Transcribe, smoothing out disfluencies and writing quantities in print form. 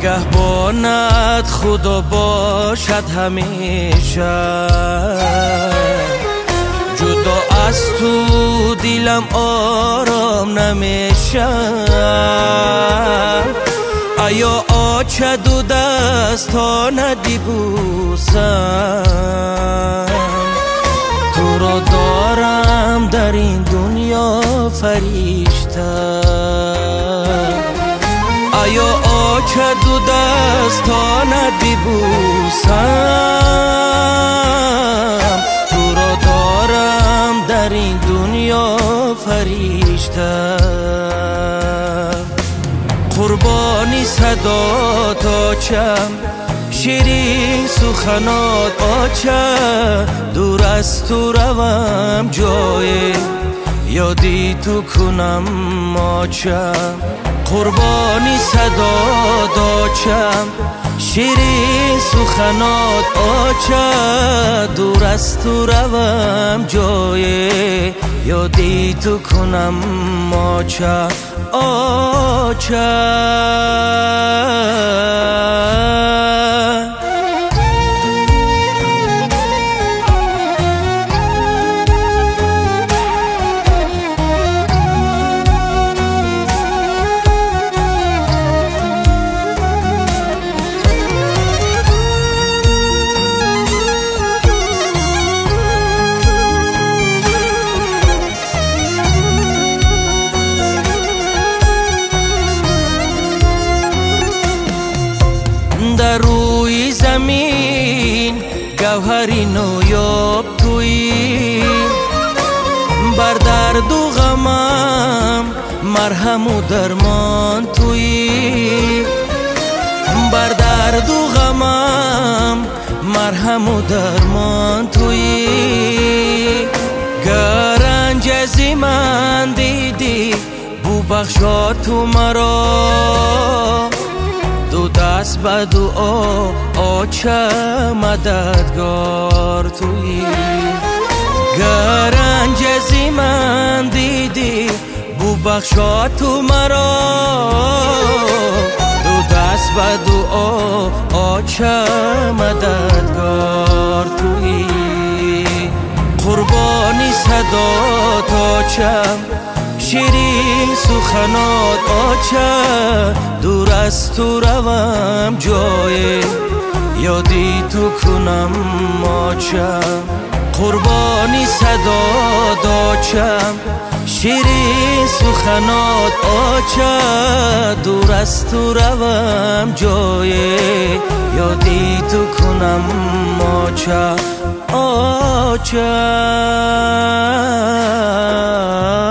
نگهبانت خدا باشد همیشه، جدا از تو دلم آرام نمیشه. ایا آچه دو دستانه دی بوسم، تو را دارم در این دنیا فریشته. ایا آچه دو دستانه دی بوسم، تو را دارم در این دنیا فریشته. قربانی صدات آچم، شیرین سخنات آچه، دور از تو روم جای یادی تو کنم آچه. قربانی صدات آچم، شیرین سخنات آچه، دور از تو روم جای یادی تو کنم آچه آچه. در روی زمین گوهری نویاب تویی، بر درد و غمم مرهم و درمان تویی، بر درد و غمم مرهم و درمان تویی. گر رنج از من دیدی ببخشا تو مرا، دو دست به دعا آچه مددگار تویی. گر رنج از من دیدی ببخشا تو مرا، دو دست به دعا آچه مددگار تویی. قربانی صدات آچم، شیرین سخنات آچه، دور از تو روم جای یادی تو کنم آچه. قربانی صدات آچم، شیرین سخنات آچه، دور از تو روم جای یادی تو کنم آچه آچه.